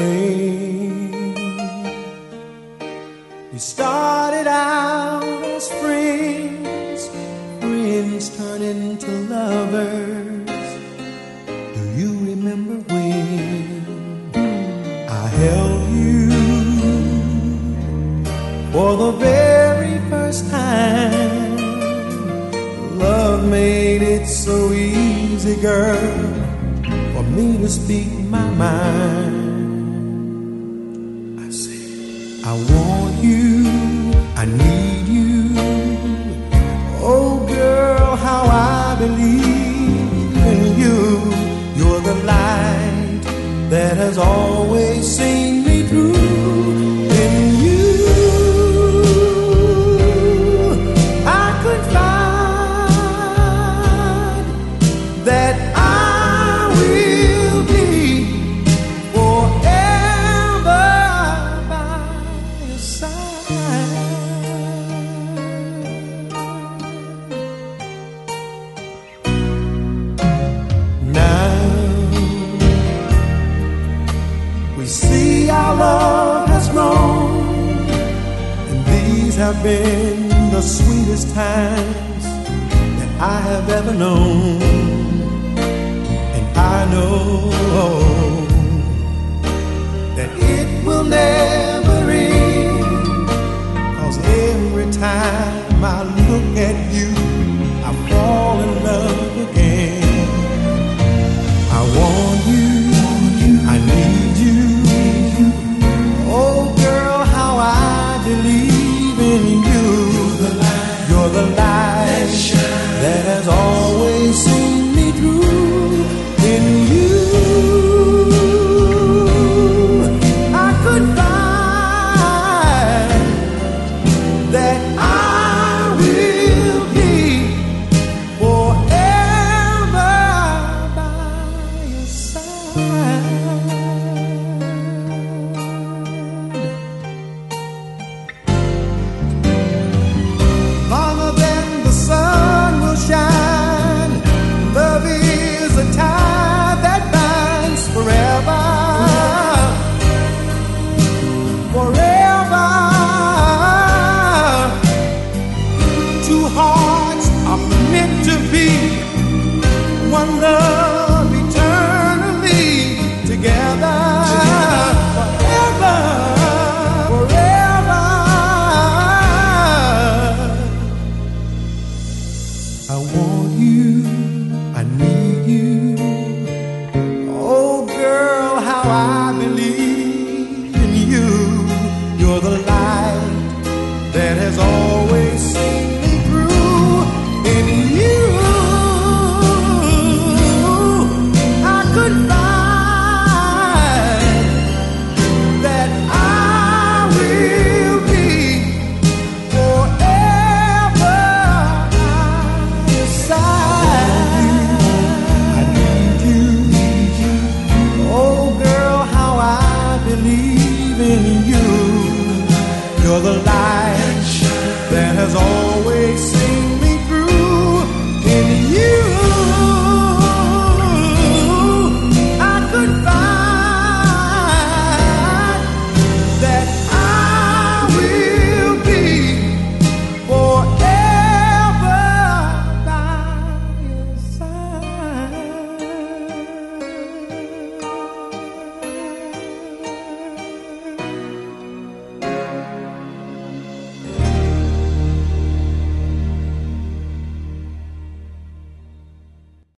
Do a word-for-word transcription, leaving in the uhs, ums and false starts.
rain. We started out as friends, friends turn into lovers. Do you remember when I held you for the very first time? Love made it so easy, girl, for me to speak my mind. I said, I want you, I need you. Oh girl, how I believe in you. You're the light that has always seen me through. In you I could find that I will be forever by your side. Now we see our love has grown, and these have been the sweetest times that I have ever known. And I know that it will never end, 'cause every time I look at you, I fall in love again. I want you, I need you. Oh girl, how I believe in you. You're the light that has always seen me through. In you I could find that I will be forever by your side. Longer than the sun will shine, love is a tie that binds forever. Forever. Two hearts are meant to be one love eternally together. Forever. Forever. I want you, I need you. Oh girl, how I believe in you. You're the light that has always seen me through. In you I could find that I will be forever by your side. I need you. Oh girl, how I believe in you. You're the light